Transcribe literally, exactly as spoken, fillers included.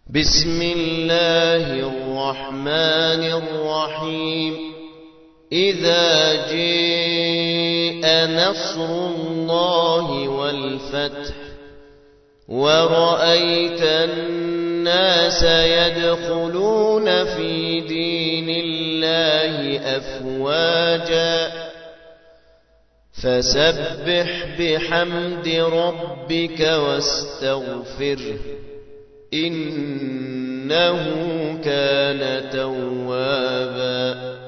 بسم الله الرحمن الرحيم إذا جاء نصر الله والفتح ورأيت الناس يدخلون في دين الله أفواجا فسبح بحمد ربك واستغفره إنه كان توابا